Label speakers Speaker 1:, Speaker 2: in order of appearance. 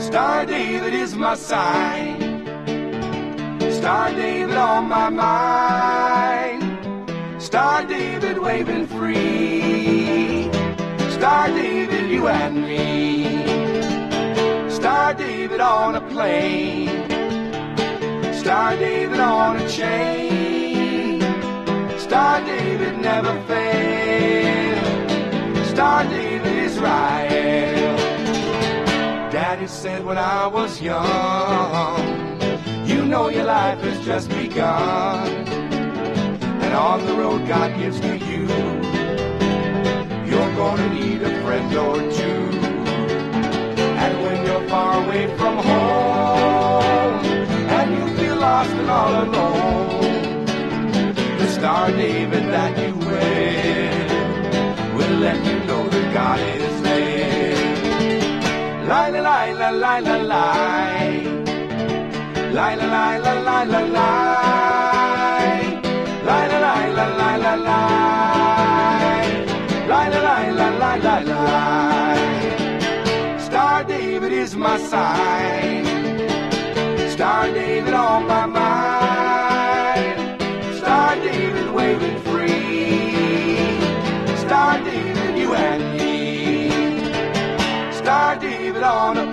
Speaker 1: Star David is my sign. Star David on my mind. Star David waving free. Star David, you and me. Star David on a plane. Star David on a chain. Star David never fails. Star David Israel. Daddy said when I was young, you know your life has just begun, and on the road God gives to you, you're gonna need a friend or two. And when you're far away from home and you feel lost and all alone, the Star David that you wear will let you know that God is there. La la la la la la la. La la la la la la la. La la la la la la la. La la la la la la la. Star David is my sign. Star David on my mind. Star David waving free. Star David, you and me. Star David on a